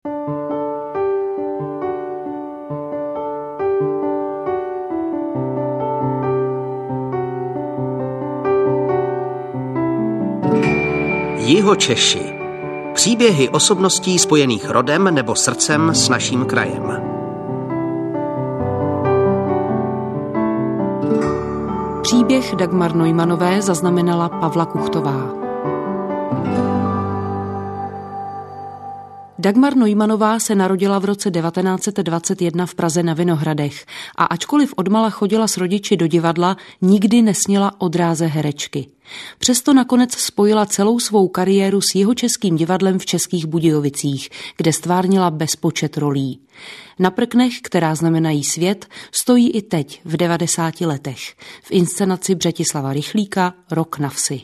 Jihočeši. Příběhy osobností spojených rodem nebo srdcem s naším krajem. Příběh Dagmar Neumanové zaznamenala Pavla Kuchtová. Dagmar Neumanová se narodila v roce 1921 v Praze na Vinohradech a ačkoliv odmala chodila s rodiči do divadla, nikdy nesněla o dráze herečky. Přesto nakonec spojila celou svou kariéru s Jihočeským divadlem v Českých Budějovicích, kde stvárnila bezpočet rolí. Na prknech, která znamenají svět, stojí i teď v 90 letech v inscenaci Břetislava Rychlíka Rok na vsi.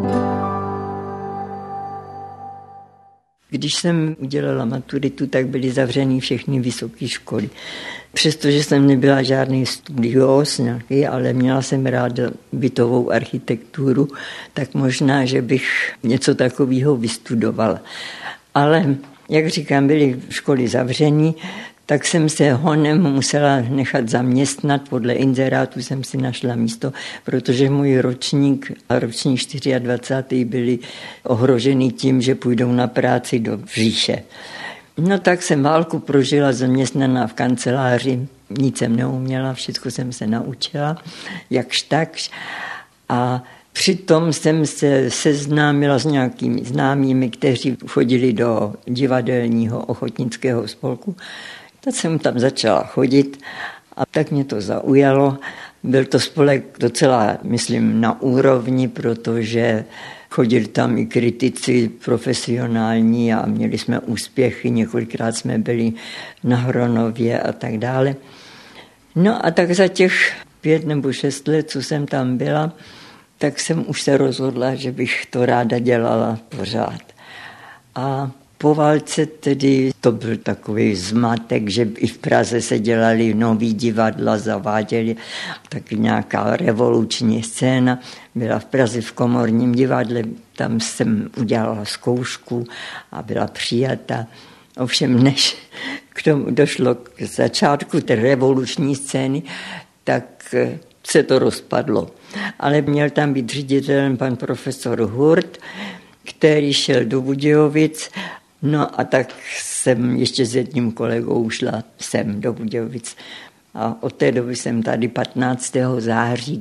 Když jsem udělala maturitu, tak byly zavřený všechny vysoké školy. Přestože jsem nebyla žádný studios nějaký, ale měla jsem ráda bytovou architekturu, tak možná, že bych něco takového vystudovala. Ale, jak říkám, byly školy zavřený, tak jsem se honem musela nechat zaměstnat. Podle inzerátu jsem si našla místo, protože můj ročník a ročník 24. byli ohroženi tím, že půjdou na práci do říše. No tak jsem válku prožila zaměstnaná v kanceláři, nic jsem neuměla, všechno jsem se naučila, jakž takž. A přitom jsem se seznámila s nějakými známými, kteří chodili do divadelního ochotnického spolku. Tak jsem tam začala chodit a tak mě to zaujalo. Byl to spolek docela, myslím, na úrovni, protože chodili tam i kritici profesionální a měli jsme úspěchy, několikrát jsme byli na Hronově a tak dále. No a tak za těch 5 nebo 6 let, co jsem tam byla, tak jsem už se rozhodla, že bych to ráda dělala pořád. A po válce tedy to byl takový zmatek, že i v Praze se dělali nový divadla, zaváděli taky nějaká revoluční scéna. Byla v Praze v Komorním divadle, tam jsem udělala zkoušku a byla přijata. Ovšem než k tomu došlo k začátku té revoluční scény, tak se to rozpadlo. Ale měl tam být ředitelem pan profesor Hurt, který šel do Budějovic. No a tak jsem ještě s jedním kolegou šla sem do Budějovic. A od té doby jsem tady 15. září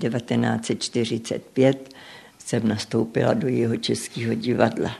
1945 jsem nastoupila do Jihočeského divadla.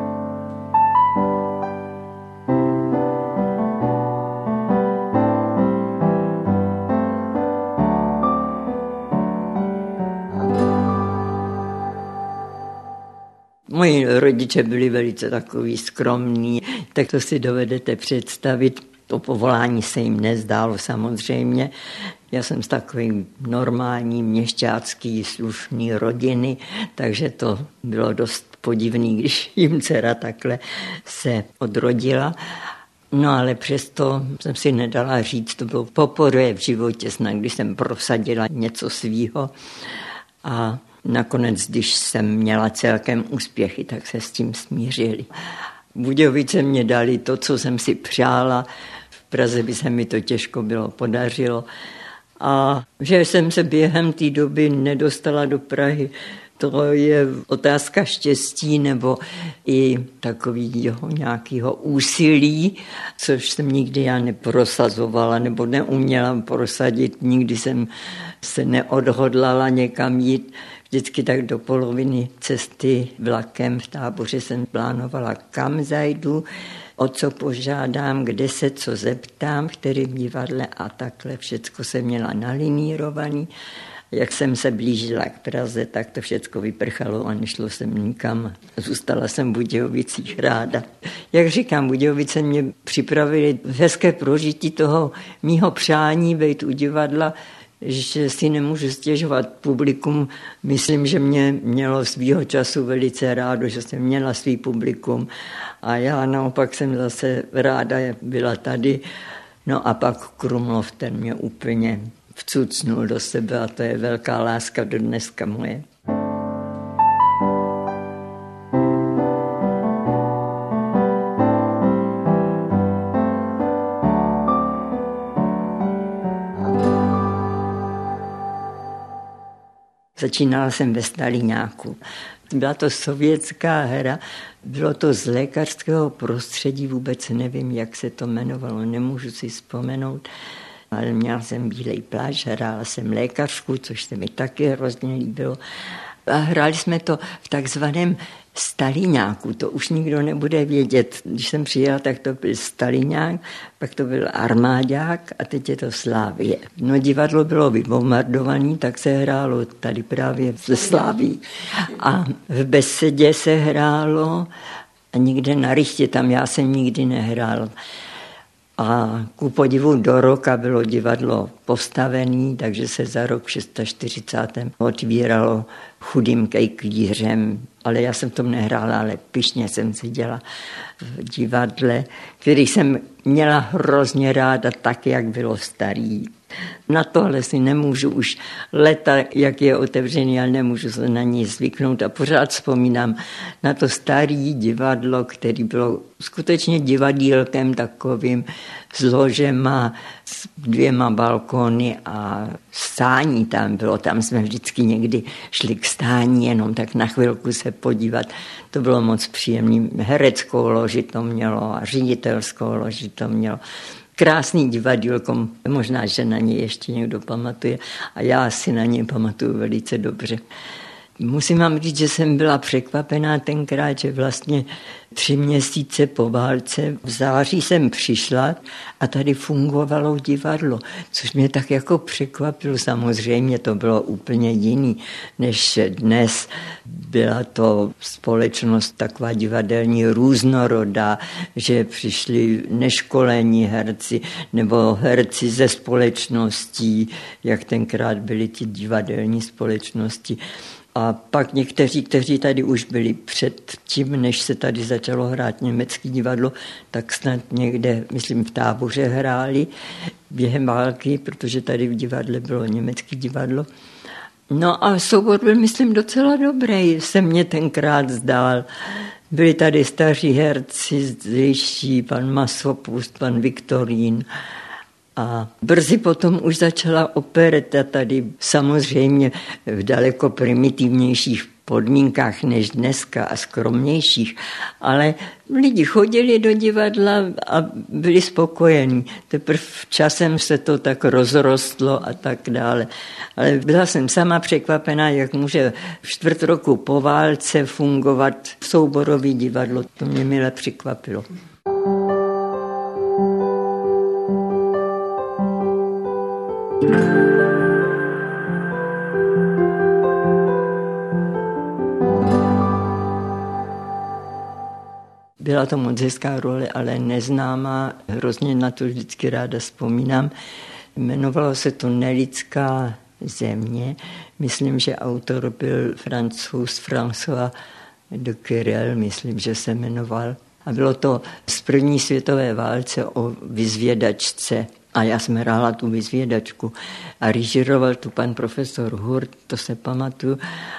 Moji rodiče byli velice takový skromní, tak to si dovedete představit. To povolání se jim nezdálo samozřejmě. Já jsem z takový normální, měšťácký, slušný rodiny, takže to bylo dost podivný, když jim dcera takhle se odrodila. No ale přesto jsem si nedala říct, to bylo poprvé v životě, snad když jsem prosadila něco svýho. A nakonec, když jsem měla celkem úspěchy, tak se s tím smířili. Budějovice mě dali to, co jsem si přála. V Praze by se mi to těžko bylo podařilo. A že jsem se během té doby nedostala do Prahy, to je otázka štěstí nebo i takového nějakého úsilí, což jsem nikdy já neprosazovala nebo neuměla prosadit. Nikdy jsem se neodhodlala někam jít. Vždycky tak do poloviny cesty vlakem v Táboře jsem plánovala, kam zajdu, o co požádám, kde se co zeptám, v kterém divadle a takhle. Všecko jsem měla nalinírovaný. Jak jsem se blížila k Praze, tak to všecko vyprchalo a nešlo jsem nikam. Zůstala jsem v Budějovicích ráda. Jak říkám, Budějovice mě připravili hezké prožití toho mýho přání být u divadla, že si nemůžu stěžovat. Publikum, myslím, že mě mělo svýho času velice rádo, že jsem měla svý publikum a já naopak jsem zase ráda byla tady. No a pak Krumlov, ten mě úplně vcucnul do sebe a to je velká láska do dneska moje. Začínala jsem ve Staliňáku. Byla to sovětská hra, bylo to z lékařského prostředí, vůbec nevím, jak se to jmenovalo, nemůžu si vzpomenout, ale měla jsem bílej plášť, hrála jsem lékařku, což se mi taky hrozně líbilo. A hráli jsme to v takzvaném Staliňáku, to už nikdo nebude vědět. Když jsem přijela, tak to byl Staliňák, pak to byl armáďák a teď je to Slávie. No divadlo bylo vybombardované, tak se hrálo tady právě ze Sláví. A v Besedě se hrálo a někde na Rychtě, tam já jsem nikdy nehrál. A ku podivu do roka bylo divadlo postavené, takže se za rok 640. otvíralo Chudým kejklířem. Ale já jsem v tom nehrála, ale pyšně jsem seděla v divadle, který jsem měla hrozně ráda, tak, jak bylo starý. Na tohle si nemůžu už leta, jak je otevřený, ale nemůžu se na něj zvyknout a pořád vzpomínám na to staré divadlo, který bylo skutečně divadýlkem takovým s ložema, s 2 balkony a stání tam bylo. Tam jsme vždycky někdy šli k stání, jenom tak na chvilku se podívat. To bylo moc příjemné. Hereckou loži to mělo a ředitelskou loži to mělo. Krásný divadýlko, možná, že na něj ještě někdo pamatuje a já si na něj pamatuju velice dobře. Musím vám říct, že jsem byla překvapená tenkrát, že vlastně 3 měsíce po válce v září jsem přišla a tady fungovalo divadlo, což mě tak jako překvapilo. Samozřejmě to bylo úplně jiný než dnes. Byla to společnost taková divadelní různorodá, že přišli neškolení herci nebo herci ze společností, jak tenkrát byly ty divadelní společnosti. A pak někteří, kteří tady už byli před tím, než se tady začalo hrát německé divadlo, tak snad někde, myslím, v Táboře hráli během války, protože tady v divadle bylo německé divadlo. No a soubor byl, myslím, docela dobrý, se mně tenkrát zdál. Byli tady staří herci, zdejší, pan Masopust, pan Viktorín. A brzy potom už začala opereta tady samozřejmě v daleko primitivnějších podmínkách než dneska a skromnějších, ale lidi chodili do divadla a byli spokojení. Teprve časem se to tak rozrostlo a tak dále. Ale byla jsem sama překvapená, jak může 4 roku po válce fungovat souborový divadlo. To mě mile překvapilo. Byla to moc hezká role, ale neznámá, hrozně na to vždycky ráda vzpomínám. Jmenovalo se to Nelidská země. Myslím, že autor byl Francouz François de Querelle, myslím, že se jmenoval. A bylo to z první světové válce o vyzvědačce. A já jsem hrála tu vyzvědačku a režíroval tu pan profesor Hurt, to se pamatuju.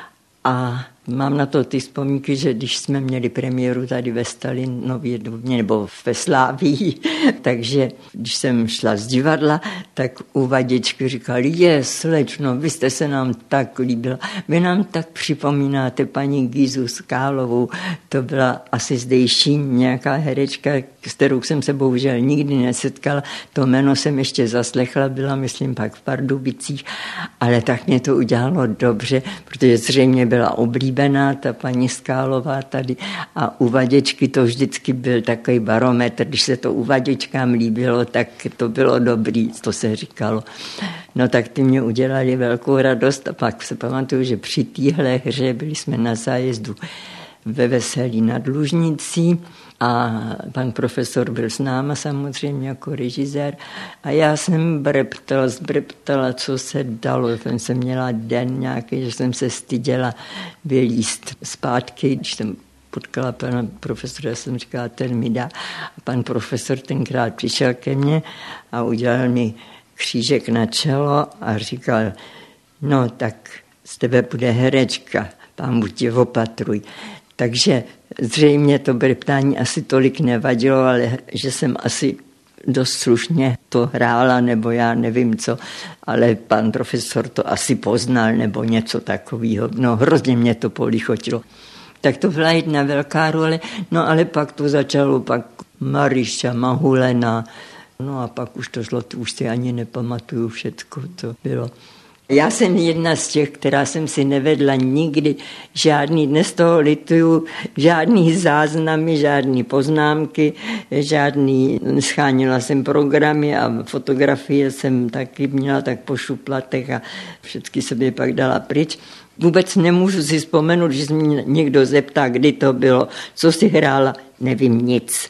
A mám na to ty vzpomínky, že když jsme měli premiéru tady ve Stalinově domě nebo ve Slávii, takže když jsem šla z divadla, tak uvaděčky říkali, slečno, vy jste se nám tak líbila, vy nám tak připomínáte paní Gizu Skálovou, to byla asi zdejší nějaká herečka, s kterou jsem se bohužel nikdy nesetkala, to jméno jsem ještě zaslechla, byla myslím pak v Pardubicích, ale tak mě to udělalo dobře, protože zřejmě byla oblíbená ta paní Skálová tady a uvaděčky to vždycky byl takový barometr, když se to uvaděčkám líbilo, tak to bylo dobrý, to se říkalo. No tak ty mě udělali velkou radost a pak se pamatuju, že při téhle hře byli jsme na zájezdu ve Veselí nad Lužnicí a pan profesor byl s náma samozřejmě jako režisér a já jsem zbreptala, co se dalo. Jsem měla den nějaký, že jsem se styděla vylíst zpátky, když jsem potkala pana profesora, já jsem říkala, ten mi dá. A pan profesor tenkrát přišel ke mně a udělal mi křížek na čelo a říkal, no tak z tebe bude herečka, pán buď tě opatruj. Takže zřejmě to breptání asi tolik nevadilo, ale že jsem asi dost slušně to hrála, nebo já nevím co, ale pan profesor to asi poznal, nebo něco takového. No hrozně mě to polichotilo. Tak to byla jedna velká role, no ale pak to začalo, pak Maryša, Mahulena, no a pak už to šlo, to už si ani nepamatuju všecko, to bylo. Já jsem jedna z těch, která jsem si nevedla nikdy žádný, dnes toho lituju, žádný záznamy, žádný poznámky, žádný, schánila jsem programy a fotografie jsem taky měla tak po šuplatech a všechny sobě pak dala pryč. Vůbec nemůžu si vzpomenout, že se mě někdo zeptá, kdy to bylo, co si hrála, nevím nic.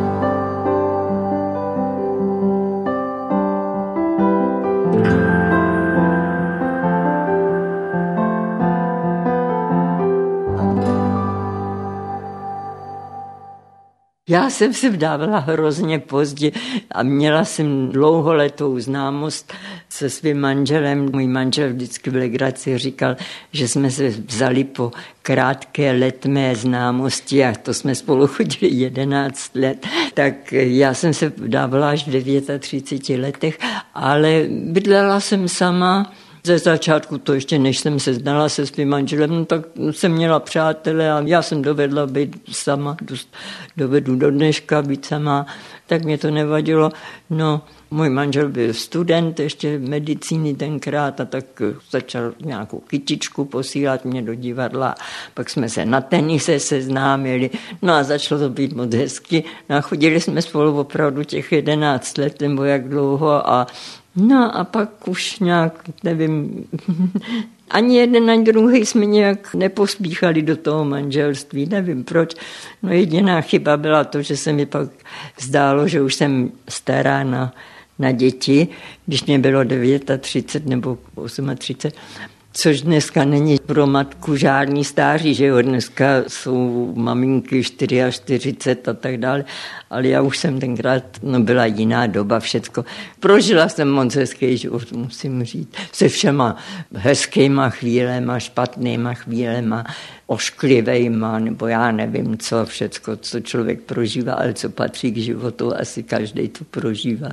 Já jsem se vdávala hrozně pozdě a měla jsem dlouholetou známost se svým manželem. Můj manžel vždycky v legraci říkal, že jsme se vzali po krátké letmé známosti a to jsme spolu chodili 11 let. Tak já jsem se vdávala až v 39 letech, ale bydlela jsem sama. Ze začátku to ještě, než jsem se znala se svým manželem, tak jsem měla přátele a já jsem dovedla být sama, dovedu do dneška být sama, tak mě to nevadilo. No, můj manžel byl student ještě medicíny tenkrát a tak začal nějakou kytičku posílat mě do divadla. Pak jsme se na tenise seznámili, no a začalo to být moc hezky. No a chodili jsme spolu opravdu těch 11 let nebo jak dlouho a no a pak už nějak, nevím, ani jeden, ani druhý jsme nějak nepospíchali do toho manželství, nevím proč. No jediná chyba byla to, že se mi pak zdálo, že už jsem stará na děti, když mě bylo 39 nebo 38, což dneska není pro matku žádný stáří, že jo, dneska jsou maminky 44 a tak dále, ale já už jsem tenkrát, no byla jiná doba, všecko. Prožila jsem moc hezký život, musím říct, se všema hezkýma chvílema, špatnýma chvílema, ošklivejma, nebo já nevím co, všecko, co člověk prožívá, ale co patří k životu, asi každý to prožívá.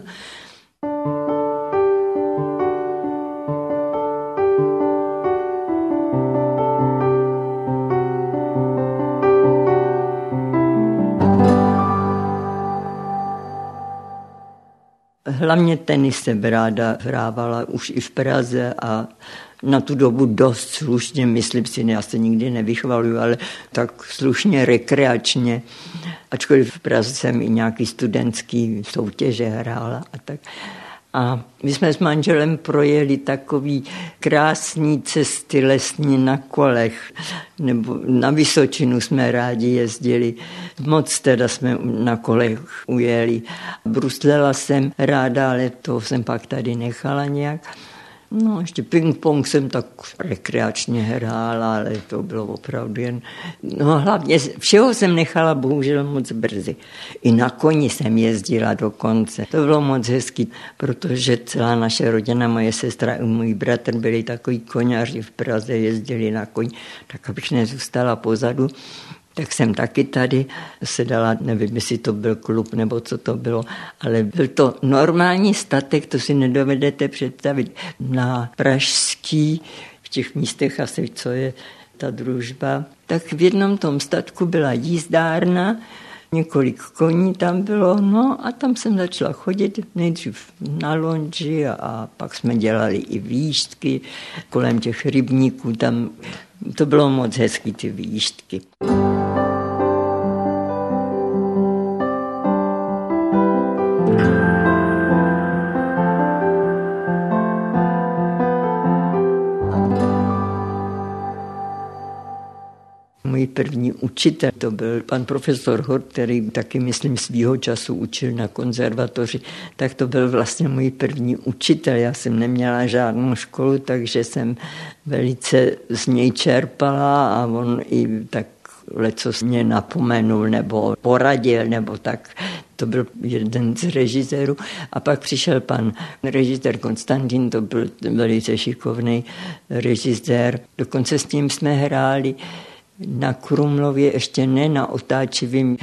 Hlavně tenis jsem ráda hrávala už i v Praze a na tu dobu dost slušně, myslím si, já se nikdy nevychvaluju, ale tak slušně rekreačně. Ačkoliv v Praze jsem i nějaký studentský soutěže hrála a tak. A my jsme s manželem projeli takový krásný cesty lesní na kolech, nebo na Vysočinu jsme rádi jezdili. Moc teda jsme na kolech ujeli. Bruslela jsem ráda, ale to jsem pak tady nechala nějak. No, ještě ping-pong jsem tak rekreačně hrála, ale to bylo opravdu jen... No hlavně všeho jsem nechala bohužel moc brzy. I na koni jsem jezdila dokonce. To bylo moc hezky, protože celá naše rodina, moje sestra i můj bratr byli takový koňaři v Praze, jezdili na koň, tak abych nezůstala pozadu. Tak jsem taky tady se dala, nevím, jestli to byl klub nebo co to bylo, ale byl to normální statek, to si nedovedete představit. Na Pražský, v těch místech asi, co je ta Družba, tak v jednom tom statku byla jízdárna, několik koní tam bylo, no a tam jsem začala chodit nejdřív na lonži a pak jsme dělali i výjížďky kolem těch rybníků, tam to bylo moc hezky, ty výjížďky. Můj první učitel, to byl pan profesor Hort, který taky, myslím, svýho času učil na konzervatoři, tak to byl vlastně můj první učitel. Já jsem neměla žádnou školu, takže jsem velice z něj čerpala a on i tak lecos mě napomenul nebo poradil, nebo tak. To byl jeden z režisérů. A pak přišel pan režisér Konstantin, to byl velice šikovný režisér. Dokonce s tím jsme hráli na Krumlově, ještě ne na Otáčivým,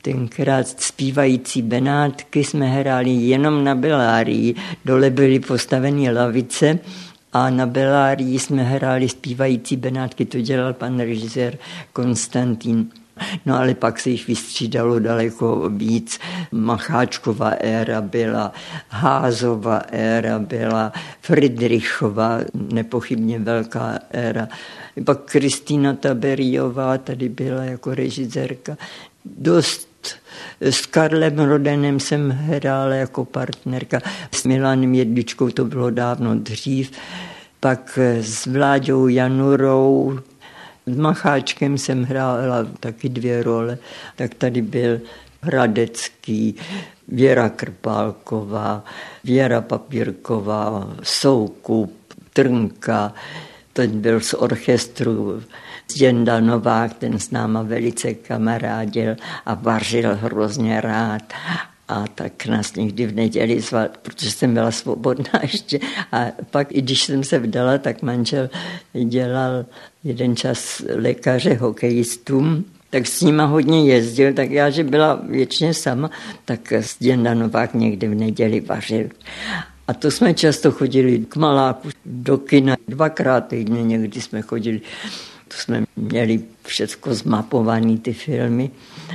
Tenkrát Zpívající Benátky jsme hráli jenom na Bellarii. Dole byly postaveny lavice a na Bellarii jsme hráli Zpívající Benátky, to dělal pan režisér Konstantín. No ale pak se jich vystřídalo daleko víc. Macháčková éra byla, Házova éra byla, Friedrichova, nepochybně velká éra. Pak Kristýna Taberiová tady byla jako režisérka. Dost s Karlem Rodenem jsem hrála jako partnerka. S Milanem Jedličkou to bylo dávno dřív. Pak s Vláďou Janurou, s Macháčkem jsem hrála taky 2 role. Tak tady byl Hradecký, Věra Krpálková, Věra Papírková, Soukup, Trnka. Teď byl z orchestru Jenda Novák, ten s náma velice kamarádil a vařil hrozně rád. A tak nás někdy v neděli zval, protože jsem byla svobodná ještě. A pak, i když jsem se vdala, tak manžel dělal jeden čas lékaře hokejistům, tak s nima hodně jezdil, tak já, že byla většině sama, tak Jenda Novák někdy v neděli vařil. A to jsme často chodili k Maláku, do kina, 2krát týdně někdy jsme chodili. To jsme měli všecko zmapované, ty filmy.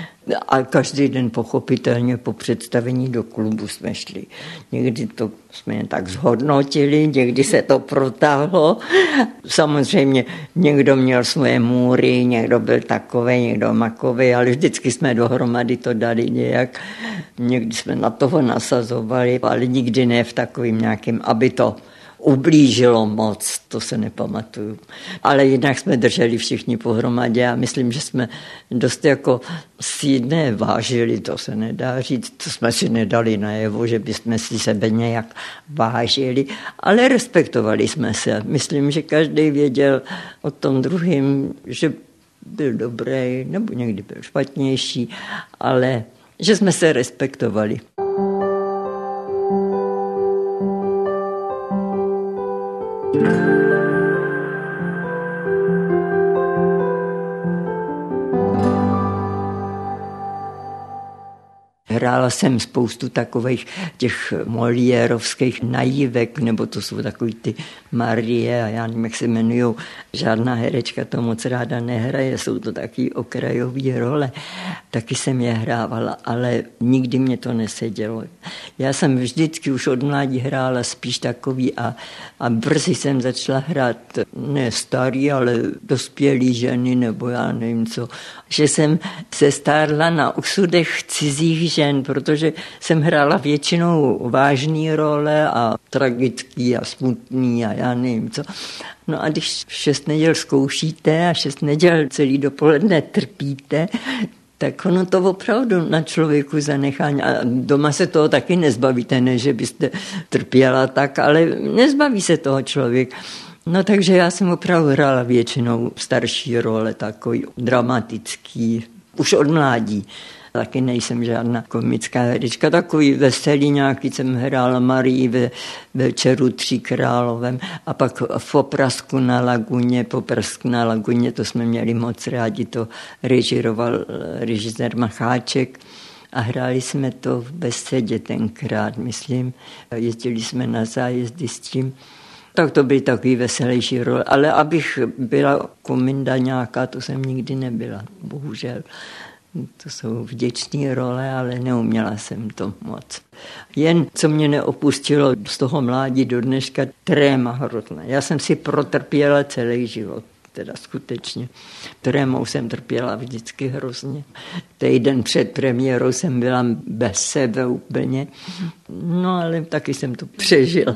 A každý den pochopitelně po představení do klubu jsme šli. Někdy to jsme jen tak zhodnotili, někdy se to protáhlo. Samozřejmě někdo měl svoje můry, někdo byl takovej, někdo makovej, ale vždycky jsme dohromady to dali nějak. Někdy jsme na toho nasazovali, ale nikdy ne v takovým nějakým, aby to ublížilo moc, to se nepamatuju. Ale jinak jsme drželi všichni pohromadě a myslím, že jsme dost jako si nevážili, to se nedá říct, to jsme si nedali najevo, že bychom si sebe nějak vážili, ale respektovali jsme se. Myslím, že každý věděl o tom druhým, že byl dobrý, nebo někdy byl špatnější, ale že jsme se respektovali. Hrála jsem spoustu takových těch Moliérovských naivek, nebo to jsou takový ty Marie a já nevím, jak se jmenujou. Žádná herečka to moc ráda nehraje, jsou to taky okrajové role. Taky jsem je hrávala, ale nikdy mě to nesedělo. Já jsem vždycky už od mládí hrála spíš takový a brzy jsem začala hrát ne starý, ale dospělý ženy, nebo já nevím co. Že jsem se stárla na osudech cizích žen, protože jsem hrála většinou vážný role a tragický a smutný a já nevím co. No a když 6 neděl zkoušíte a 6 neděl celý dopoledne trpíte, tak ono to opravdu na člověku zanechá. A doma se toho taky nezbavíte, ne, že byste trpěla tak, ale nezbaví se toho člověk. No takže já jsem opravdu hrála většinou starší role, takový dramatický, už od mládí. Taky nejsem žádná komická herečka, takový veselý nějaký jsem hrála Marii ve Večeru 3 královem a pak v Poprasku na laguně, to jsme měli moc rádi, to režíroval režisér Macháček a hráli jsme to v Besedě tenkrát, myslím. Jezdili jsme na zájezdy s tím. Tak to byly takový veselější role, ale abych byla kominda nějaká, to jsem nikdy nebyla, bohužel. To jsou vděčné role, ale neuměla jsem to moc. Jen co mě neopustilo z toho mládí do dneška, tréma hrozná. Já jsem si protrpěla celý život, teda skutečně. Trémou jsem trpěla vždycky hrozně. Týden před premiérou jsem byla bez sebe úplně, no ale taky jsem to přežila.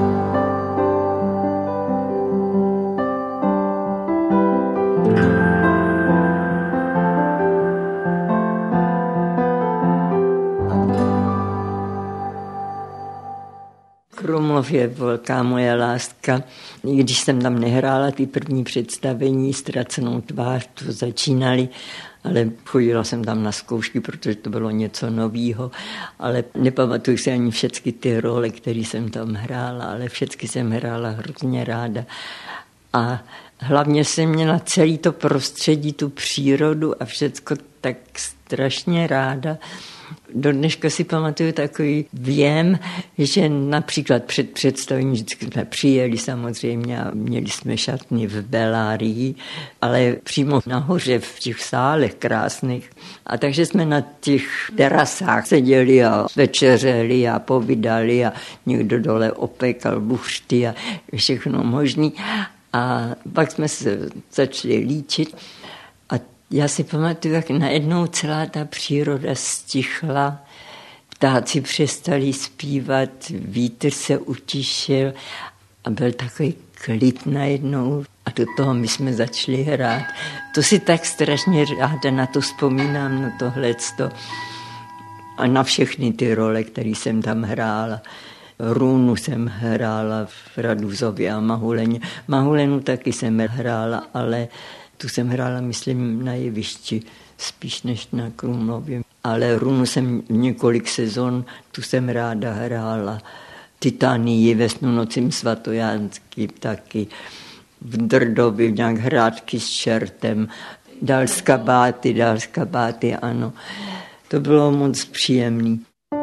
Krumlov je velká moje láska. Když jsem tam nehrála ty první představení, Ztracenou tvář, to začínali, ale chodila jsem tam na zkoušky, protože to bylo něco novýho, ale nepamatuju si ani všechny ty role, které jsem tam hrála, ale všechny jsem hrála hrozně ráda. A hlavně jsem měla celý to prostředí, tu přírodu a všecko tak strašně ráda. Do dneška si pamatuju takový věm, že například před představením vždycky jsme přijeli samozřejmě a měli jsme šatny v Bellarii, ale přímo nahoře v těch sálech krásných. A takže jsme na těch terasách seděli a večeřeli a povídali a někdo dole opekal buchty a všechno možný. A pak jsme se začali líčit. Já si pamatuju, jak najednou celá ta příroda stichla, ptáci přestali zpívat, vítr se utišil a byl takový klid najednou. A do toho my jsme začali hrát. To si tak strašně ráda na to vzpomínám, na tohleto. A na všechny ty role, které jsem tam hrála. Růnu jsem hrála v Raduzově a Mahuleně. Mahulenu taky jsem hrála, ale tu jsem hrála, myslím, na jevišti, spíš než na Krumlově. Ale Runu jsem několik sezon, tu jsem ráda hrála. Titanii ve Snunocím Svatojanský taky. V Drdovi nějak hrátky s čertem. Dál skabáty, ano. To bylo moc příjemný.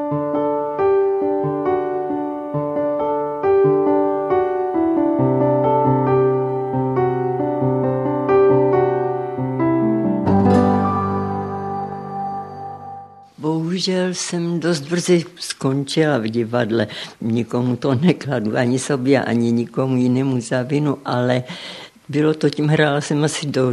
Bohužel jsem dost brzy skončila v divadle. Nikomu to nekladu, ani sobě, ani nikomu jinému za vinu, ale bylo to tím, hrála jsem asi do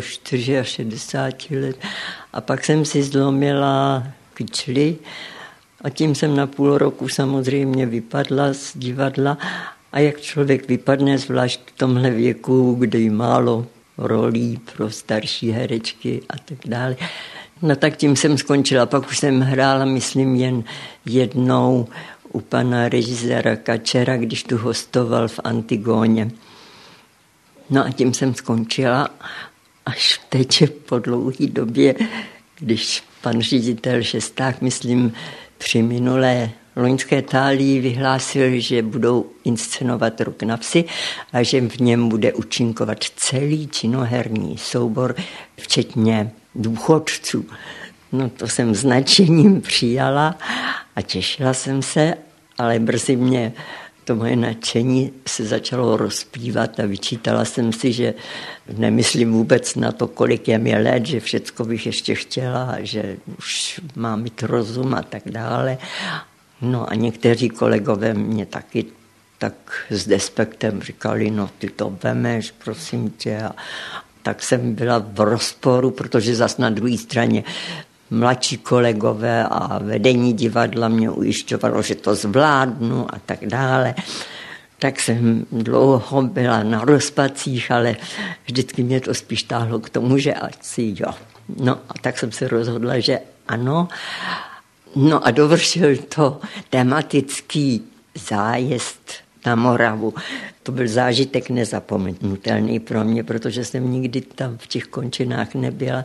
64 let a pak jsem si zlomila kyčli a tím jsem na půl roku samozřejmě vypadla z divadla a jak člověk vypadne, zvlášť v tomhle věku, kdy málo rolí pro starší herečky a tak dále. No tak tím jsem skončila, pak už jsem hrála, myslím, jen jednou u pana režiséra Kačera, když tu hostoval v Antigóně. No a tím jsem skončila, až teď po dlouhé době, když pan ředitel Šesták, myslím, při minulé loňské Tálii vyhlásil, že budou inscenovat Rok na vsi a že v něm bude účinkovat celý činoherní soubor, včetně důchodců. No to jsem s nadšením přijala a těšila jsem se, ale brzy mě to moje nadšení se začalo rozpívat a vyčítala jsem si, že nemyslím vůbec na to, kolik je mi let, že všecko bych ještě chtěla, že už mám mít rozum a tak dále. No a někteří kolegové mě taky tak s despektem říkali, no ty to vemeš, prosím tě. A tak jsem byla v rozporu, protože zas na druhé straně mladší kolegové a vedení divadla mě ujišťovalo, že to zvládnu a tak dále. Tak jsem dlouho byla na rozpacích, ale vždycky mě to spíš táhlo k tomu, že asi jo. No a tak jsem se rozhodla, že ano. No a dovršil to tematický zájezd na Moravu. To byl zážitek nezapomenutelný pro mě, protože jsem nikdy tam v těch končinách nebyla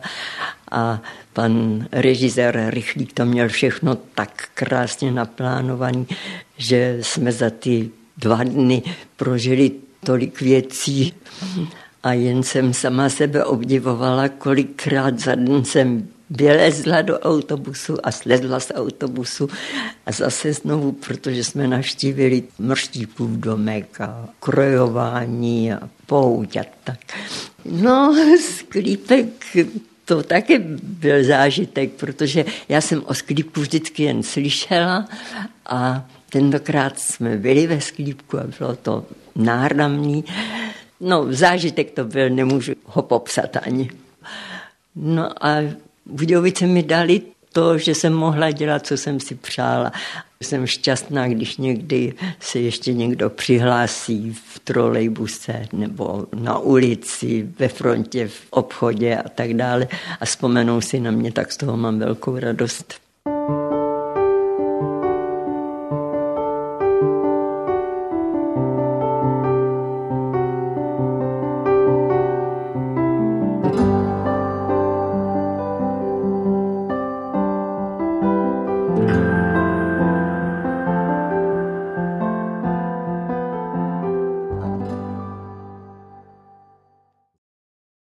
a pan režisér Rychlík to měl všechno tak krásně naplánovaný, že jsme za ty 2 dny prožili tolik věcí a jen jsem sama sebe obdivovala, kolikrát za den jsem vylezla do autobusu a slezla z autobusu a zase znovu, protože jsme navštívili Mrštíkův domek a krojování a pouť a tak. No, Sklípek, to taky byl zážitek, protože já jsem o Sklípku vždycky jen slyšela a tentokrát jsme byli ve Sklípku a bylo to náramný. No, zážitek to byl, nemůžu ho popsat ani. No a Budějovice mi dali to, že jsem mohla dělat, co jsem si přála. Jsem šťastná, když někdy se ještě někdo přihlásí v trolejbuse nebo na ulici, ve frontě, v obchodě a tak dále a vzpomenou si na mě, tak z toho mám velkou radost.